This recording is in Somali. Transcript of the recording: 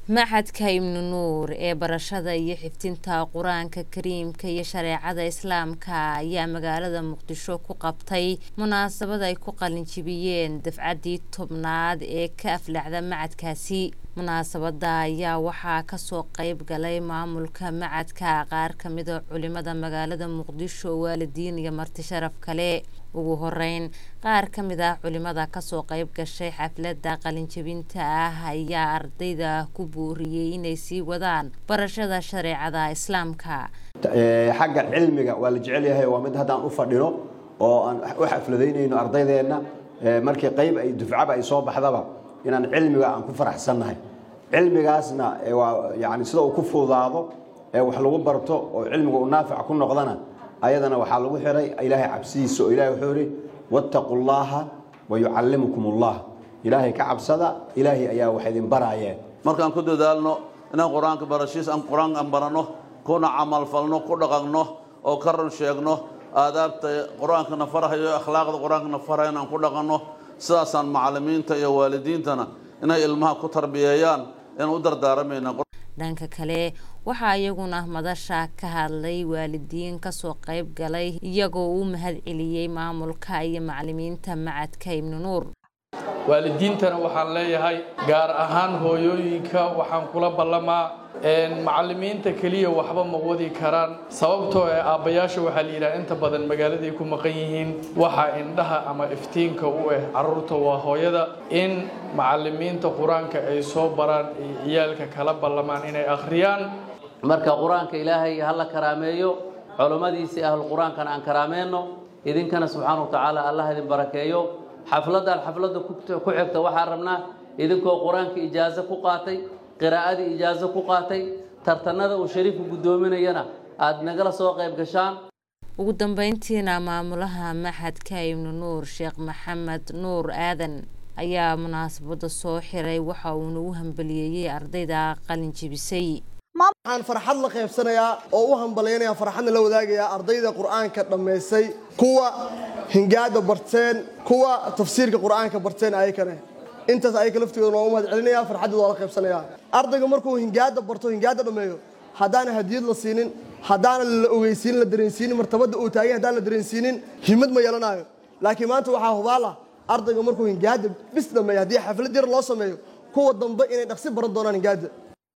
Maxadka Ibnu Nuur ee barashada iyo xifdinta Quraanka Kariimka iyo shareecada Islaamka ayaa magaalada Muqdisho ku qabtay munaasabad ay ku qalin jibiyeen dafcadii 10aad ee ka aflaxda macadkaasi. Munaasabada ayaa waxaa ka soo qayb galay maamulka macadka, qaar ka mid ah culimada magaalada Muqdisho, waalidiin iyo marti sharaf kale. Ugu horeyn, qaar ka mid ah culimada ka soo qayb gashay xafladda qalin jibinta ayaa ardayda ku buuriyay inay sii wadaan barashada shareecada Islaamka. xagga cilmiga waa la jecel yahay, waa mid hadaan u fadhino oo aan u xafladeynayno ardaydeena markii qayb ay dufcaba ay soo baxdaba inaan cilmiga aan ku faraxsanahay. cilmigaasna waa yaani sida uu ku fuudaado wax lagu barto oo cilmigu uu naafic ku noqdana ayadana waxa lagu xiray Ilaahay cabsiisa oo Ilaahay wuxuu yiri wattaqullaha wa yuallimukumullah. Ilaahay ka cabsada, Ilaahay ayaa wax idin baraayeen. markaan ku dadaalno inaan quraanka barashiis aan quraan aan barano, kuna amal falno, ku dhaqanno oo ka run sheegno aadaabta quraanka nafarahayo, akhlaaqda quraanka nafarahayo aan ku dhaqanno, sidaasan macallimiinta iyo waalidiintana inay ilmaha ku tarbiyayaan in u dardaaramayna. dhanka kale waxa iyaguna madasha ka hadlay waalidiin ka soo qayb galay iyagoo u mahad celiyay maamulka iyo macallimiinta macadka Ibnu Nuur. waalidiintana waxaan leeyahay gaar ahaan hooyooyinka waxaan kula ballamaa macallimiinta kaliya waxba ma wadi karaan, sababtoo ah aabayaasha waxa la yiraahdaa inta badan magaalada ku maqan yihiin, waxa indhaha ama iftiinka u ah carruurta waa hooyada. in macallimiinta quraanka ay soo baraan ciyaalka kala ballamaan inay akhriyaan. marka quraanka Ilaahay hal karaameeyo, culimadiisa ahlul quraankan aan karaameeno, idinkana subhanahu wa ta'ala Allah idin barakeeyo. xafladda ku xigta waxaan rabnaa idinkoo quraanka ijaazo ku qaatay, qiraa'adii ijaazo ku qaatay, tartanada uu shariifku gudoominayana aad nagala soo qayb gashaan. ugu dambeyntiina maamulaha maxadka Ibnu Nuur Sheekh Maxamed Nuur Aadan ayaa munaasabada soo xiray, waxa uu u hambalyeeyay ardayda qalin jibisay. waxaan farxad la qaybsanayaa oo u hambalyeynaya farxadna la wadaagayaa ardayda quraanka dhameysay, kuwa hingaada barteen, kuwa tafsiirka quraanka barteen ayakana intaas ay kala laftigooda loo mahad celinaya, farxadda waa la qaybsanayaa. ardayga markuu hingaada barto, hingaada dhameeyo, hadaan hadiyad la siinin, hadaan la ogeysiin, la dareensiin martabada uu taagay, hadaan la dareensiinin himad ma yeelanayo. laakiin maanta waxa hubaala ardayga markuu hingaada bis dhameeyo, hadii xaflad yar loo sameeyo, kuwa dambe inay dhaqsi baran doonaan hingaada.